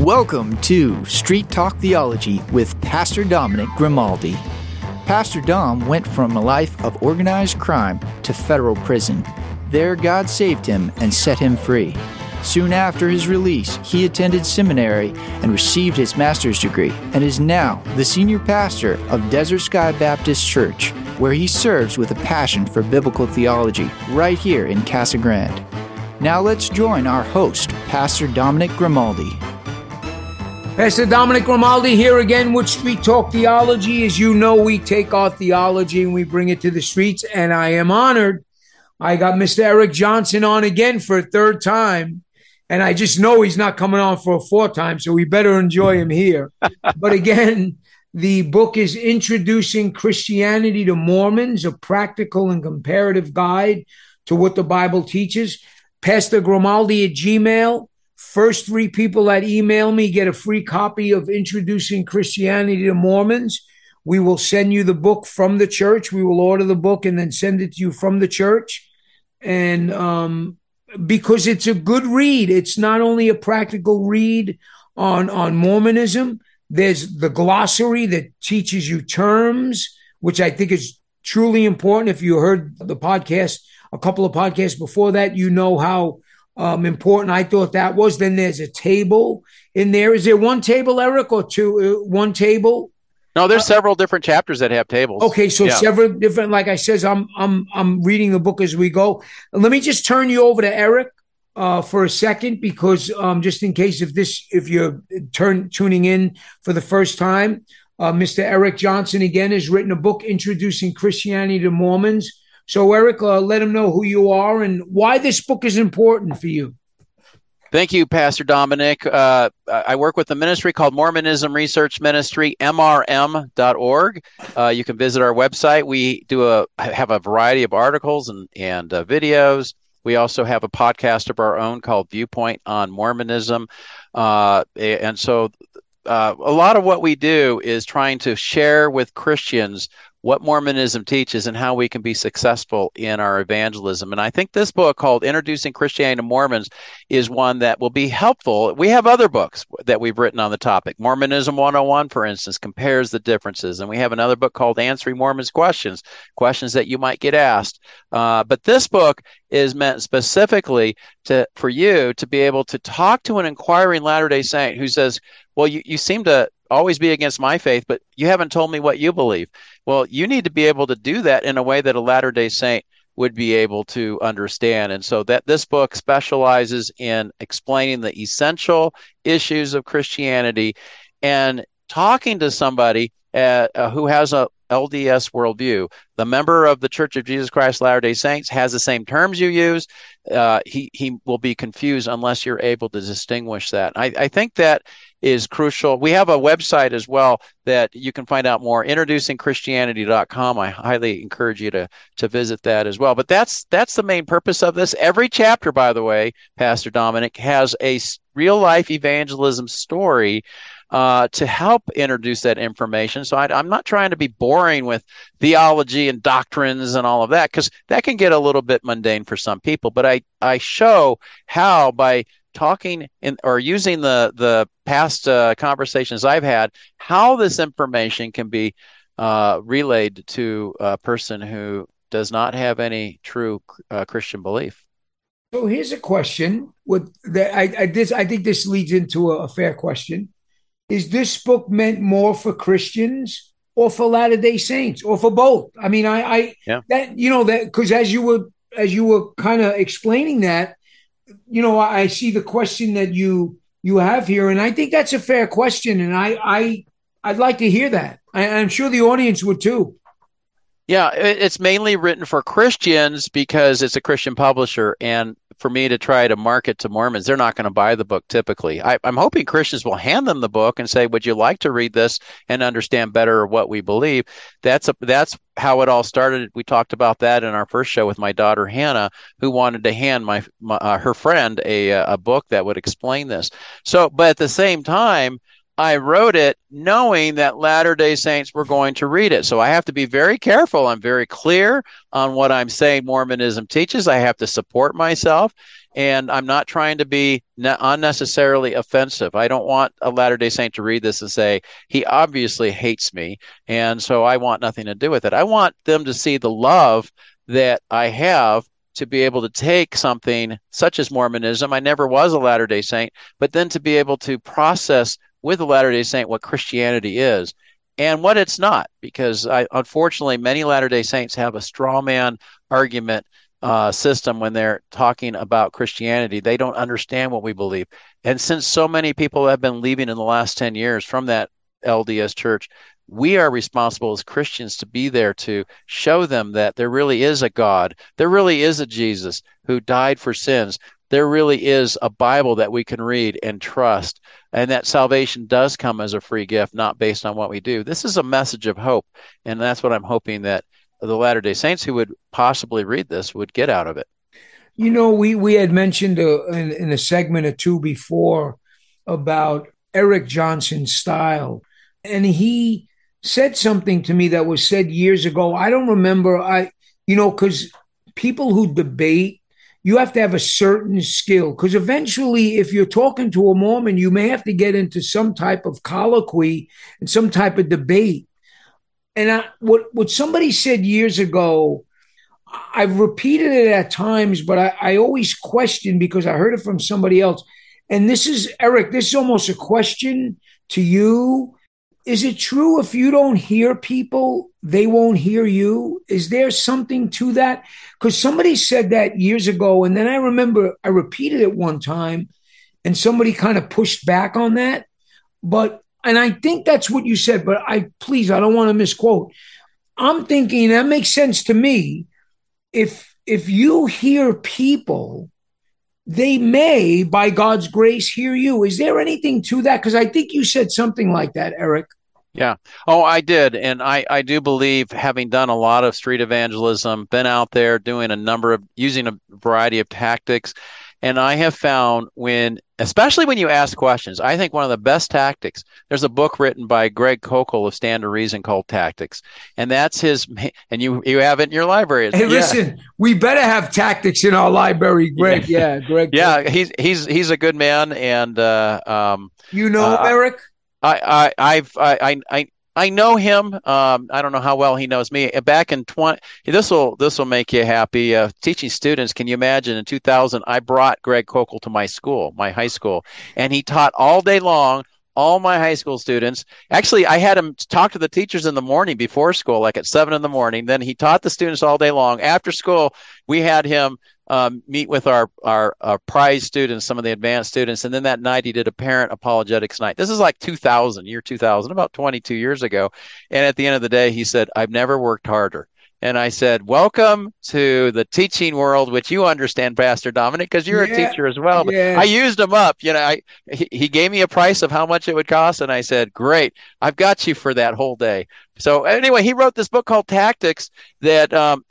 Welcome to Street Talk Theology with Pastor Dominic Grimaldi. Pastor Dom went from a life of organized crime to federal prison. There, God saved him and set him free. Soon after his release, he attended seminary and received his master's degree and is now the senior pastor of Desert Sky Baptist Church, where he serves with a passion for biblical theology right here in Casa Grande. Now let's join our host, Pastor Dominic Grimaldi. Pastor Dominic Grimaldi here again with Street Talk Theology. As you know, we take our theology and we bring it to the streets, and I am honored. I got Mr. Eric Johnson on again for a third time, and I just know he's not coming on for a fourth time, so we better enjoy him here. But again, the book is Introducing Christianity to Mormons, a practical and comparative guide to what the Bible teaches. Pastor Grimaldi at Gmail. First 3 people that email me get a free copy of Introducing Christianity to Mormons. We will send you the book from the church. We will order the book and then send it to you from the church. And because it's a good read, it's not only a practical read on Mormonism. There's the glossary that teaches you terms, which I think is truly important. If you heard the podcast, a couple of podcasts before that, you know how important I thought that was. Then there's a table in there. Is there one table, Eric, or two? One table? No, there's several different chapters that have tables. Okay, so several different. Like I says, I'm reading the book as we go. Let me just turn you over to Eric for a second, because just in case if you're tuning in for the first time, Mr. Eric Johnson again has written a book, Introducing Christianity to Mormons. So, Eric, let them know who you are and why this book is important for you. Thank you, Pastor Dominic. I work with a ministry called Mormonism Research Ministry, MRM.org. You can visit our website. We have a variety of articles and videos. We also have a podcast of our own called Viewpoint on Mormonism. And so a lot of what we do is trying to share with Christians what Mormonism teaches and how we can be successful in our evangelism. And I think this book called Introducing Christianity to Mormons is one that will be helpful. We have other books that we've written on the topic. Mormonism 101, for instance, compares the differences. And we have another book called Answering Mormons Questions that you might get asked. But this book is meant specifically for you to be able to talk to an inquiring Latter-day Saint who says, well, you seem to always be against my faith, but you haven't told me what you believe. Well, you need to be able to do that in a way that a Latter-day Saint would be able to understand. And so that this book specializes in explaining the essential issues of Christianity and talking to somebody who has a LDS worldview. The member of the Church of Jesus Christ Latter-day Saints has the same terms you use. He will be confused unless you're able to distinguish that. I think that is crucial. We have a website as well that you can find out more, introducingchristianity.com. I highly encourage you to visit that as well. But that's the main purpose of this. Every chapter, by the way, Pastor Dominic, has a real-life evangelism story to help introduce that information. So I'm not trying to be boring with theology and doctrines and all of that, because that can get a little bit mundane for some people. But I show how, by talking or using the past conversations I've had, how this information can be relayed to a person who does not have any true Christian belief. So here's a question. I think this leads into a fair question. Is this book meant more for Christians or for Latter-day Saints or for both? I mean, because as you were kind of explaining that, I see the question that you have here, and I think that's a fair question, and I'd like to hear that. I'm sure the audience would too. Yeah, it's mainly written for Christians because it's a Christian publisher, and for me to try to market to Mormons, they're not going to buy the book typically. I'm hoping Christians will hand them the book and say, would you like to read this and understand better what we believe? That's how it all started. We talked about that in our first show with my daughter, Hannah, who wanted to hand her friend a book that would explain this. So, but at the same time, I wrote it knowing that Latter-day Saints were going to read it. So I have to be very careful. I'm very clear on what I'm saying Mormonism teaches. I have to support myself, and I'm not trying to be unnecessarily offensive. I don't want a Latter-day Saint to read this and say, he obviously hates me, and so I want nothing to do with it. I want them to see the love that I have to be able to take something such as Mormonism. I never was a Latter-day Saint, but then to be able to process with a Latter-day Saint what Christianity is and what it's not, because unfortunately many Latter-day Saints have a straw man argument system when they're talking about Christianity. They don't understand what we believe. And since so many people have been leaving in the last 10 years from that LDS church, we are responsible as Christians to be there to show them that there really is a God. There really is a Jesus who died for sins. There really is a Bible that we can read and trust, and that salvation does come as a free gift, not based on what we do. This is a message of hope, and that's what I'm hoping that the Latter-day Saints who would possibly read this would get out of it. You know, we had mentioned in a segment or two before about Eric Johnson's style, and he said something to me that was said years ago. I don't remember, because people who debate, you have to have a certain skill, because eventually if you're talking to a Mormon, you may have to get into some type of colloquy and some type of debate. And what somebody said years ago, I've repeated it at times, but I always question because I heard it from somebody else. And this is, Eric, this is almost a question to you. Is it true if you don't hear people, they won't hear you? Is there something to that? Because somebody said that years ago, and then I remember I repeated it one time, and somebody kind of pushed back on that. And I think that's what you said, but I don't want to misquote. I'm thinking that makes sense to me. If you hear people, they may, by God's grace, hear you. Is there anything to that? Because I think you said something like that, Eric. Yeah. Oh, I did. And I do believe, having done a lot of street evangelism, been out there doing using a variety of tactics. And I have found especially when you ask questions, I think one of the best tactics, there's a book written by Greg Koukl of Stand to Reason called Tactics. And that's and you have it in your library. Hey, listen, we better have tactics in our library, Greg. Yeah, Greg. Yeah, he's a good man. And, Eric? I know him. I don't know how well he knows me. Back in this will make you happy. Teaching students, can you imagine? In 2000, I brought Greg Koukl to my school, my high school, and he taught all day long. All my high school students. Actually, I had him talk to the teachers in the morning before school, like at 7 a.m. Then he taught the students all day long. After school, we had him meet with our prize students, some of the advanced students. And then that night he did a parent apologetics night. This is like year 2000, about 22 years ago. And at the end of the day, he said, I've never worked harder. And I said, welcome to the teaching world, which you understand, Pastor Dominic, because you're a teacher as well. But I used him up. He gave me a price of how much it would cost. And I said, great, I've got you for that whole day. So anyway, he wrote this book called Tactics and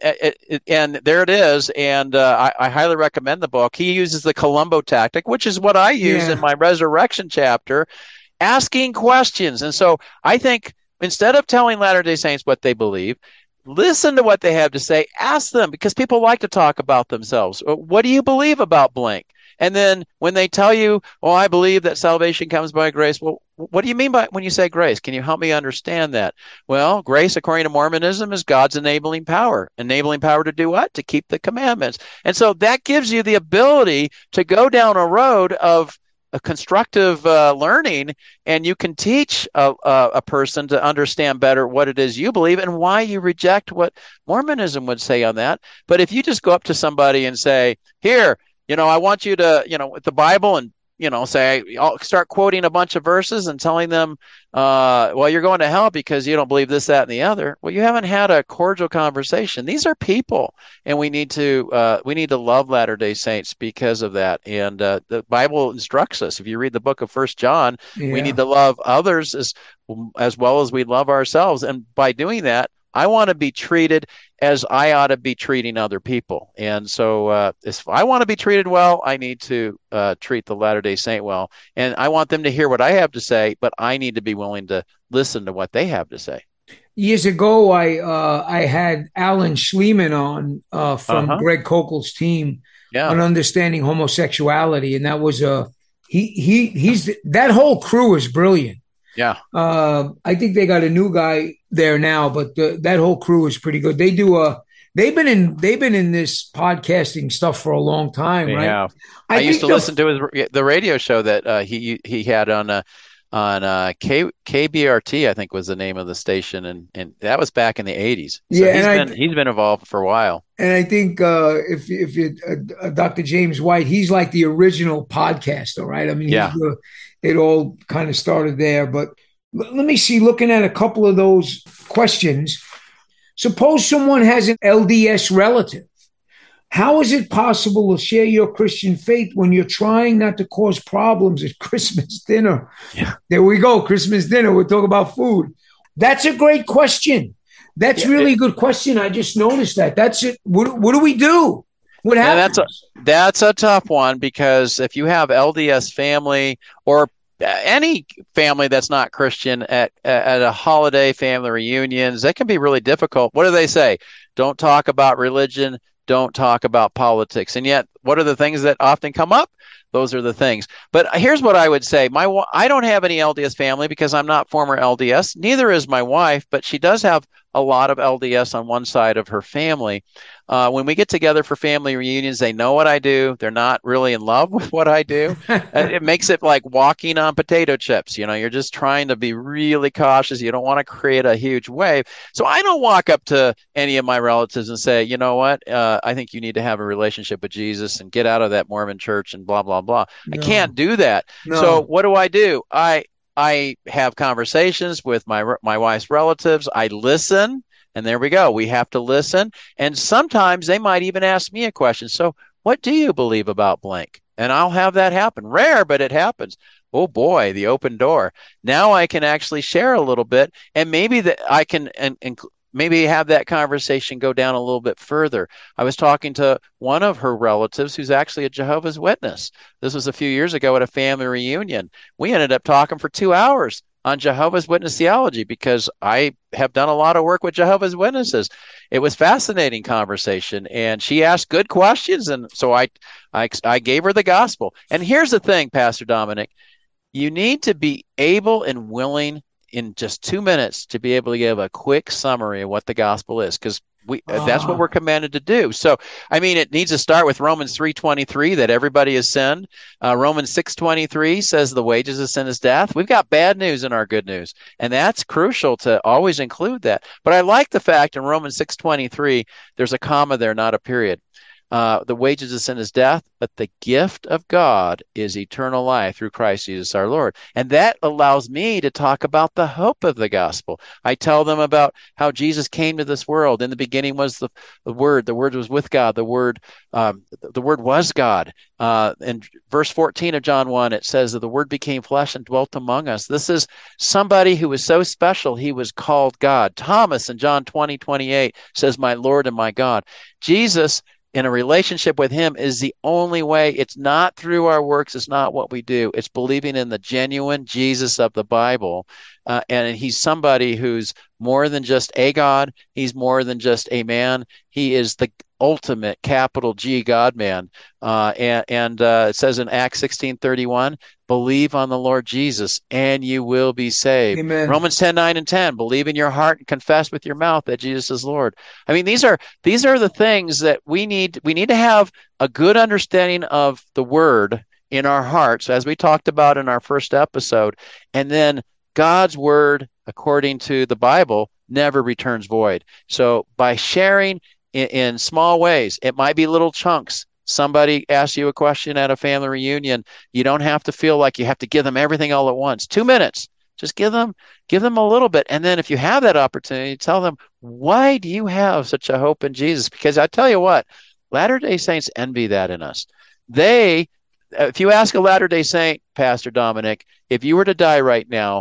there it is. And I highly recommend the book. He uses the Columbo tactic, which is what I use in my resurrection chapter, asking questions. And so I think instead of telling Latter-day Saints what they believe, listen to what they have to say. Ask them, because people like to talk about themselves. What do you believe about blank? And then when they tell you, I believe that salvation comes by grace. Well, what do you mean by when you say grace? Can you help me understand that? Well, grace, according to Mormonism, is God's enabling power. Enabling power to do what? To keep the commandments. And so that gives you the ability to go down a road of a constructive learning, and you can teach a person to understand better what it is you believe and why you reject what Mormonism would say on that. But if you just go up to somebody and say, here, I want you to, with the Bible, and say, I'll start quoting a bunch of verses and telling them, you're going to hell because you don't believe this, that, and the other. Well, you haven't had a cordial conversation. These are people, and we need to love Latter-day Saints because of that. And the Bible instructs us. If you read the book of 1 John, we need to love others as well as we love ourselves. And by doing that, I want to be treated as I ought to be treating other people. And so if I want to be treated well, I need to treat the Latter-day Saint well. And I want them to hear what I have to say, but I need to be willing to listen to what they have to say. Years ago, I had Alan Schleman on from Greg Kokel's team on understanding homosexuality, and that was he's that whole crew is brilliant. Yeah, I think they got a new guy there now, but that whole crew is pretty good. They've been in this podcasting stuff for a long time, right? Yeah, I used to listen to the radio show that he had on KBRT, I think was the name of the station, and that was back in the 80s. So he's been involved for a while. And I think if you Dr. James White, he's like the original podcaster, right? I mean, it all kind of started there. But let me see, looking at a couple of those questions, suppose someone has an LDS relative. How is it possible to share your Christian faith when you're trying not to cause problems at Christmas dinner? Yeah. There we go, Christmas dinner. We'll talk about food. That's a great question. That's really a good question. I just noticed that. That's it. What do we do? What happens? That's a tough one, because if you have LDS family or any family that's not Christian at a holiday, family reunions, that can be really difficult. What do they say? Don't talk about religion. Don't talk about politics. And yet, what are the things that often come up? Those are the things. But here's what I would say. I don't have any LDS family because I'm not former LDS. Neither is my wife, but she does have a lot of LDS on one side of her family. When we get together for family reunions, they know what I do. They're not really in love with what I do. It makes it like walking on potato chips. You know, you're just trying to be really cautious. You don't want to create a huge wave. So I don't walk up to any of my relatives and say, you know what, I think you need to have a relationship with Jesus and get out of that Mormon church and blah, blah, blah. No. I can't do that. No. So what do? I have conversations with my wife's relatives. I listen. And there we go. We have to listen. And sometimes they might even ask me a question. So what do you believe about blank? And I'll have that happen. Rare, but it happens. Oh boy, the open door. Now I can actually share a little bit, and maybe that I can and maybe have that conversation go down a little bit further. I was talking to one of her relatives who's actually a Jehovah's Witness. This was a few years ago at a family reunion. We ended up talking for 2 hours on Jehovah's Witness theology, because I have done a lot of work with Jehovah's Witnesses. It was fascinating conversation, and she asked good questions, and so I gave her the gospel. And here's the thing, Pastor Dominic, you need to be able and willing in just 2 minutes to be able to give a quick summary of what the gospel is, because that's what we're commanded to do. So, I mean, it needs to start with Romans 3:23, that everybody has sinned. Romans 6:23 says the wages of sin is death. We've got bad news in our good news, and that's crucial to always include that. But I like the fact in Romans 6:23, there's a comma there, not a period. The wages of sin is death, but the gift of God is eternal life through Christ Jesus our Lord. And that allows me to talk about the hope of the gospel. I tell them about how Jesus came to this world. In the beginning was the Word. The Word was with God. The Word was God. In verse 14 of John 1, it says that the Word became flesh and dwelt among us. This is somebody who was so special, he was called God. Thomas in John 20:28 says, my Lord and my God. Jesus, in a relationship with him, is the only way. It's not through our works. It's not what we do. It's believing in the genuine Jesus of the Bible. And he's somebody who's more than just a God. He's more than just a man. He is the ultimate capital G God man. And it says in Acts 16:31, believe on the Lord Jesus and you will be saved. Amen. Romans 10:9 and 10, believe in your heart and confess with your mouth that Jesus is Lord. I mean, these are the things that we need. We need to have a good understanding of the Word in our hearts, as we talked about in our first episode. And then God's Word, according to the Bible, never returns void. So by sharing in small ways, it might be little chunks. Somebody asks you a question at a family reunion. You don't have to feel like you have to give them everything all at once. 2 minutes. Just give them a little bit. And then if you have that opportunity, tell them, why do you have such a hope in Jesus? Because I tell you what, Latter-day Saints envy that in us. If you ask a Latter-day Saint, Pastor Dominic, if you were to die right now,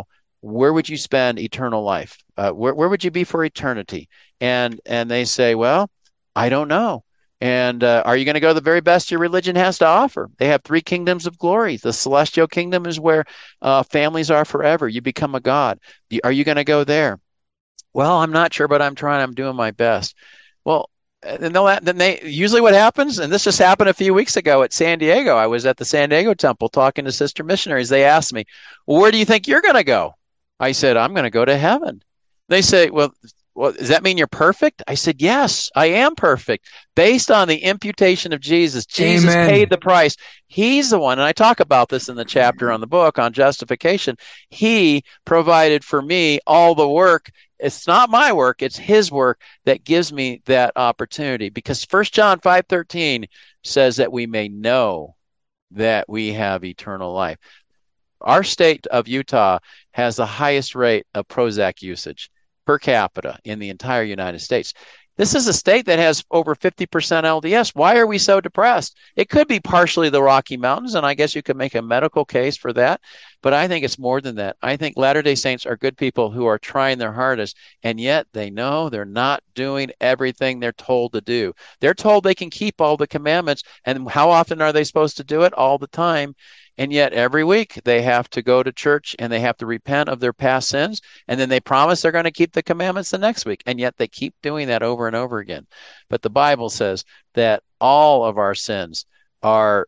where would you spend eternal life? Where would you be for eternity? And they say, well, I don't know. And are you going to go the very best your religion has to offer? They have 3 kingdoms of glory. The celestial kingdom is where families are forever. You become a god. Are you going to go there? Well, I'm not sure, but I'm trying. I'm doing my best. Well, and then they usually what happens, and this just happened a few weeks ago at San Diego. I was at the San Diego temple talking to sister missionaries. They asked me, well, where do you think you're going to go? I said, I'm going to go to heaven. They say, well, does that mean you're perfect? I said, yes, I am perfect. Based on the imputation of Jesus, Jesus Amen. paid the price. He's the one, and I talk about this in the chapter on the book on justification. He provided for me all the work. It's not my work, it's his work that gives me that opportunity. Because 1 John 5:13 says that we may know that we have eternal life. Our state of Utah has the highest rate of Prozac usage per capita in the entire United States. This is a state that has over 50% LDS. Why are we so depressed? It could be partially the Rocky Mountains, and I guess you could make a medical case for that, but I think it's more than that. I think Latter-day Saints are good people who are trying their hardest, and yet they know they're not doing everything they're told to do. They're told they can keep all the commandments, and how often are they supposed to do it? All the time. And yet every week they have to go to church and they have to repent of their past sins. And then they promise they're going to keep the commandments the next week. And yet they keep doing that over and over again. But the Bible says that all of our sins are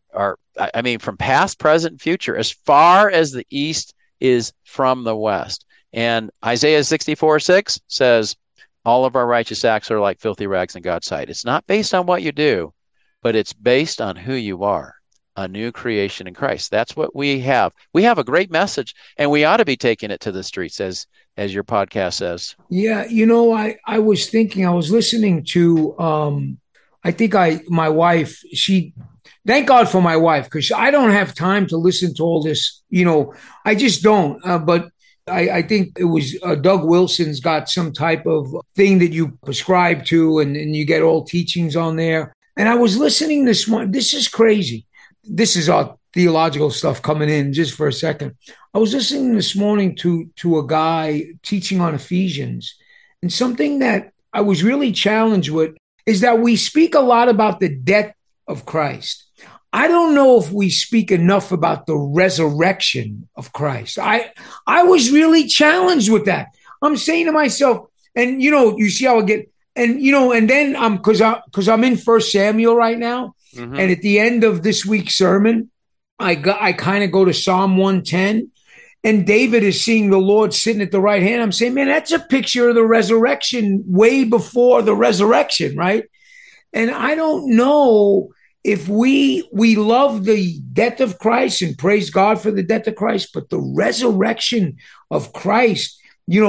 from past, present, future, as far as the east is from the west. And Isaiah 64:6 says, all of our righteous acts are like filthy rags in God's sight. It's not based on what you do, but it's based on who you are. A new creation in Christ. That's what we have. We have a great message, and we ought to be taking it to the streets, as your podcast says. Yeah, I was thinking, I was listening to, my wife, thank God for my wife, because I don't have time to listen to all this, I just don't. But I think it was Doug Wilson's got some type of thing that you prescribe to, and you get all teachings on there. And I was listening this one. This is crazy. This is our theological stuff coming in just for a second. I was listening this morning to a guy teaching on Ephesians, and something that I was really challenged with is that we speak a lot about the death of Christ. I don't know if we speak enough about the resurrection of Christ. I was really challenged with that. I'm saying to myself, and you see how I get, and and then because I'm in 1 Samuel right now. Mm-hmm. And at the end of this week's sermon, I kind of go to Psalm 110, and David is seeing the Lord sitting at the right hand. I'm saying, man, that's a picture of the resurrection way before the resurrection, right? And I don't know if we love the death of Christ and praise God for the death of Christ, but the resurrection of Christ,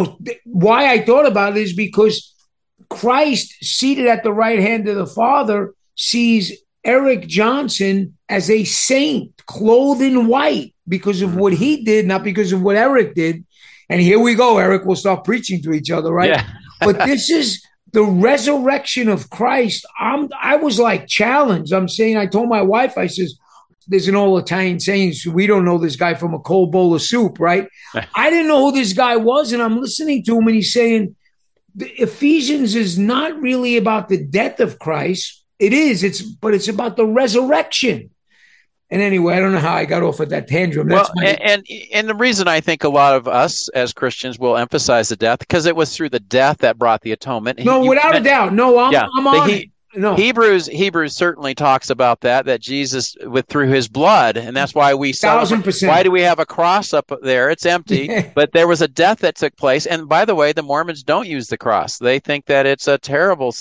why I thought about it is because Christ seated at the right hand of the Father sees Eric Johnson as a saint, clothed in white, because of what he did, not because of what Eric did. And here we go, Eric, we'll start preaching to each other, right? Yeah. But this is the resurrection of Christ. I was like challenged. I told my wife, I says, there's an old Italian saying, we don't know this guy from a cold bowl of soup, right? I didn't know who this guy was, and I'm listening to him, and he's saying, the Ephesians is not really about the death of Christ. It is, but it's about the resurrection. And anyway, I don't know how I got off at that tangent. And the reason I think a lot of us as Christians will emphasize the death, because it was through the death that brought the atonement. No, without a doubt. No, I'm on it. No. Hebrews certainly talks about that Jesus through his blood, and that's why we celebrate. 1,000%. Why do we have a cross up there? It's empty, but there was a death that took place. And by the way, the Mormons don't use the cross. They think that it's a terrible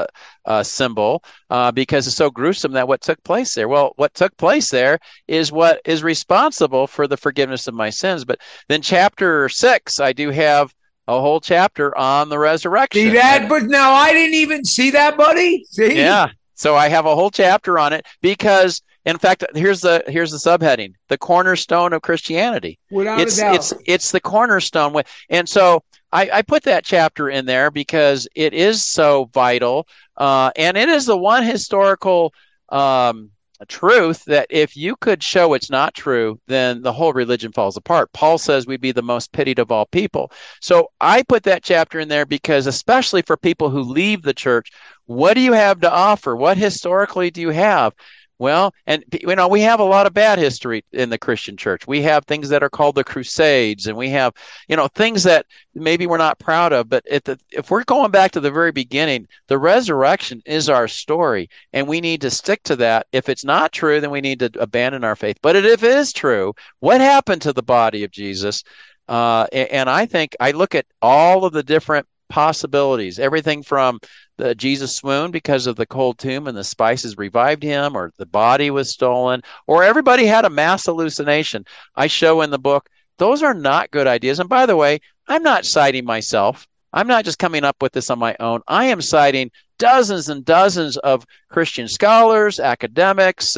symbol because it's so gruesome that what took place there. Well, what took place there is what is responsible for the forgiveness of my sins. But then chapter 6, I do have a whole chapter on the resurrection. See that? But now I didn't even see that, buddy. See? Yeah. So I have a whole chapter on it because, in fact, here's the subheading: the cornerstone of Christianity. Without a doubt, it's the cornerstone. And so I put that chapter in there because it is so vital, and it is the one historical truth that if you could show it's not true, then the whole religion falls apart. Paul says we'd be the most pitied of all people. So I put that chapter in there because, especially for people who leave the church, what do you have to offer? What historically do you have? Well, and we have a lot of bad history in the Christian church. We have things that are called the Crusades, and we have, things that maybe we're not proud of. But if we're going back to the very beginning, the resurrection is our story, and we need to stick to that. If it's not true, then we need to abandon our faith. But if it is true, what happened to the body of Jesus? And I think I look at all of the different possibilities, everything from the Jesus swooned because of the cold tomb and the spices revived him, or the body was stolen, or everybody had a mass hallucination. I show in the book, those are not good ideas. And by the way, I'm not citing myself. I'm not just coming up with this on my own. I am citing dozens and dozens of Christian scholars, academics,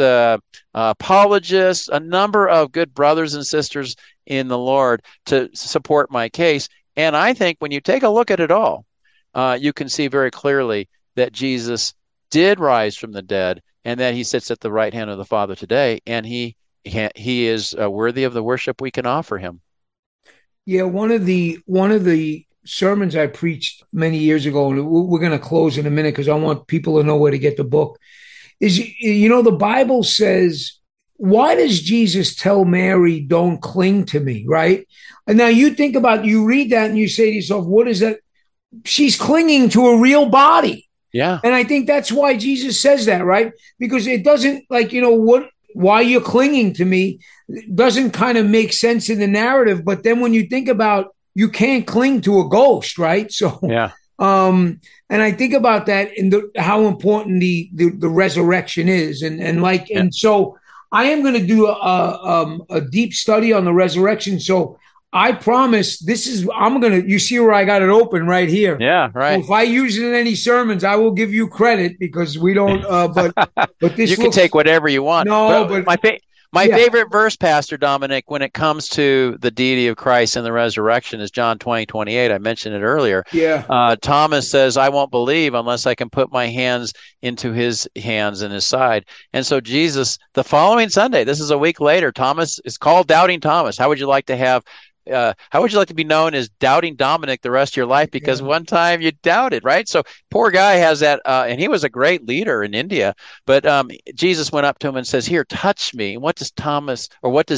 apologists, a number of good brothers and sisters in the Lord to support my case. And I think when you take a look at it all, you can see very clearly that Jesus did rise from the dead, and that he sits at the right hand of the Father today, and he is worthy of the worship we can offer him. Yeah, one of the sermons I preached many years ago, and we're going to close in a minute because I want people to know where to get the book, is, the Bible says, why does Jesus tell Mary, don't cling to me, right? And now you think about, you read that and you say to yourself, what is that? She's clinging to a real body. Yeah. And I think that's why Jesus says that, right? Because it doesn't, why you're clinging to me doesn't kind of make sense in the narrative. But then when you think about, you can't cling to a ghost, right? So, yeah. And I think about that and how important the resurrection is. And so I am going to do a deep study on the resurrection. So I promise you see where I got it open right here. Yeah, right. So if I use it in any sermons, I will give you credit because we don't, but this you can take whatever you want. No, but my favorite verse, Pastor Dominic, when it comes to the deity of Christ and the resurrection is John 20:28. I mentioned it earlier. Yeah. Thomas says, I won't believe unless I can put my hands into his hands and his side. And so Jesus, the following Sunday, this is a week later, Thomas is called Doubting Thomas. How would you like to be known as Doubting Dominic the rest of your life? Because one time you doubted, right? So poor guy has that, and he was a great leader in India. But Jesus went up to him and says, "Here, touch me." What does Thomas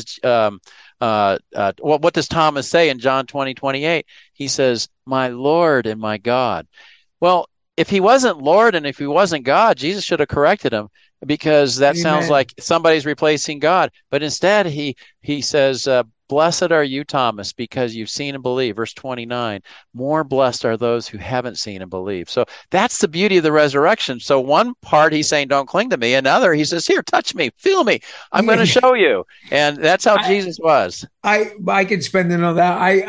say in John 20:28? He says, "My Lord and my God." Well, if he wasn't Lord and if he wasn't God, Jesus should have corrected him, because that sounds like somebody's replacing God. But instead, he says, "Blessed are you, Thomas, because you've seen and believed." Verse 29, more blessed are those who haven't seen and believed. So that's the beauty of the resurrection. So one part he's saying, don't cling to me. Another, he says, here, touch me, feel me. I'm going to show you. And that's how Jesus was. I could spend another,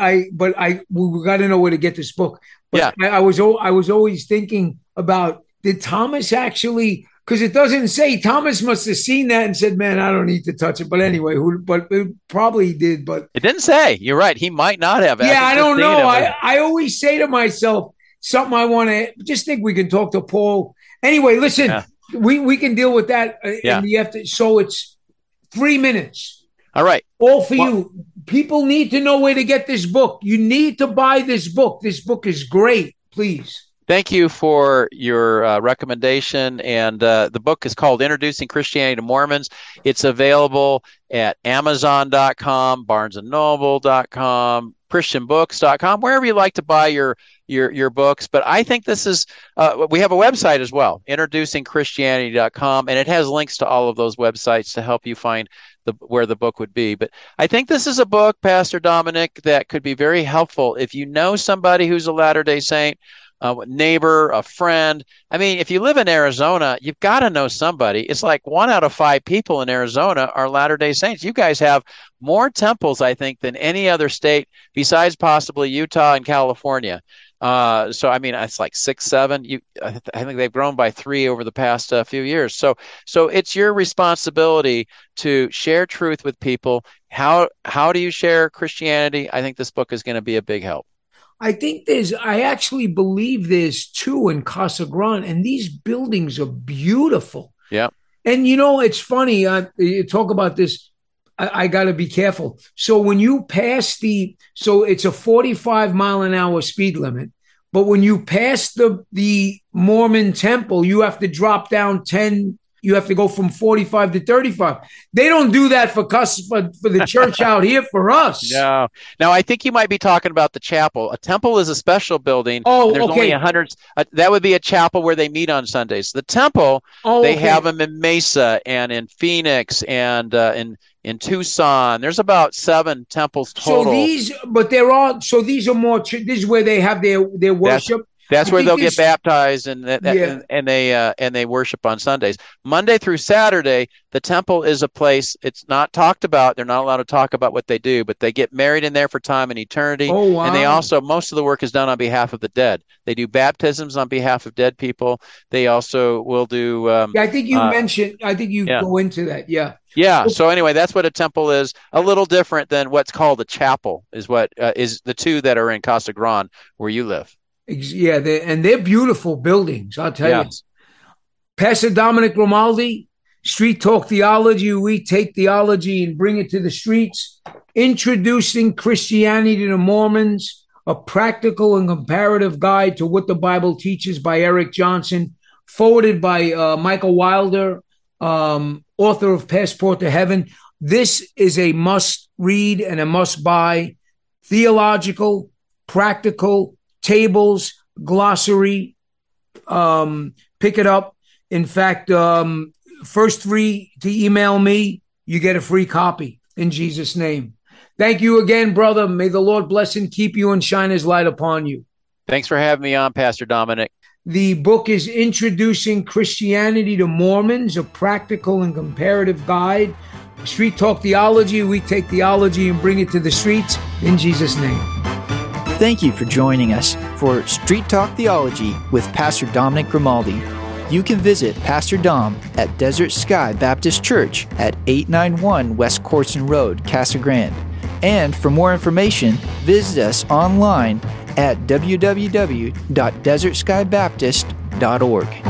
we got to know where to get this book. But yeah. I was always thinking about, did Thomas actually, because it doesn't say, Thomas must have seen that and said, man, I don't need to touch it. But anyway, but it probably did. But it didn't say. You're right. He might not have. Yeah, I don't know. I always say to myself, something I want to just think we can talk to Paul. Anyway, listen, we can deal with that. So it's 3 minutes. All right. All for you. People need to know where to get this book. You need to buy this book. This book is great. Please. Thank you for your recommendation. And the book is called Introducing Christianity to Mormons. It's available at Amazon.com, BarnesandNoble.com, ChristianBooks.com, wherever you like to buy your books. But I think this is, we have a website as well, IntroducingChristianity.com, and it has links to all of those websites to help you find where the book would be. But I think this is a book, Pastor Dominic, that could be very helpful if you know somebody who's a Latter-day Saint, a neighbor, a friend. I mean, if you live in Arizona, you've got to know somebody. It's like 1 out of 5 people in Arizona are Latter-day Saints. You guys have more temples, I think, than any other state besides possibly Utah and California. So, I mean, it's like 6, 7. I think they've grown by 3 over the past few years. So it's your responsibility to share truth with people. How do you share Christianity? I think this book is going to be a big help. I actually believe there's 2 in Casa Grande, and these buildings are beautiful. Yeah. And it's funny. You talk about this. I got to be careful. So when you pass so it's a 45-mile-an-hour speed limit. But when you pass the Mormon temple, you have to drop down 10. You have to go from 45 to 35. They don't do that for the church out here for us. No. Now, I think you might be talking about the chapel. A temple is a special building. Oh, there's okay. only 100. That would be a chapel where they meet on Sundays. The temple, they have them in Mesa and in Phoenix and in Tucson. There's about 7 temples total. So these are more. This is where they have their worship. That's where they'll get baptized and they worship on Sundays. Monday through Saturday, the temple is a place. It's not talked about. They're not allowed to talk about what they do, but they get married in there for time and eternity. Oh, wow. And they also, most of the work is done on behalf of the dead. They do baptisms on behalf of dead people. They also will do. I think you mentioned. I think you go into that. Yeah. Yeah. So anyway, that's what a temple is. A little different than what's called a chapel is what is the two that are in Casa Grande where you live. Yeah, they're beautiful buildings, I'll tell you. Pastor Dominic Grimaldi, Street Talk Theology. We take theology and bring it to the streets. Introducing Christianity to the Mormons, a practical and comparative guide to what the Bible teaches by Eric Johnson, forwarded by Michael Wilder, author of Passport to Heaven. This is a must-read and a must-buy. Theological, practical, tables, glossary, pick it up. In fact, first 3 to email me, you get a free copy in Jesus' name. Thank you again, brother. May the Lord bless and keep you and shine his light upon you. Thanks for having me on, Pastor Dominic. The book is Introducing Christianity to Mormons, a practical and comparative guide. Street Talk Theology. We take theology and bring it to the streets in Jesus' name. Thank you for joining us for Street Talk Theology with Pastor Dominic Grimaldi. You can visit Pastor Dom at Desert Sky Baptist Church at 891 West Corson Road, Casa Grande. And for more information, visit us online at www.desertskybaptist.org.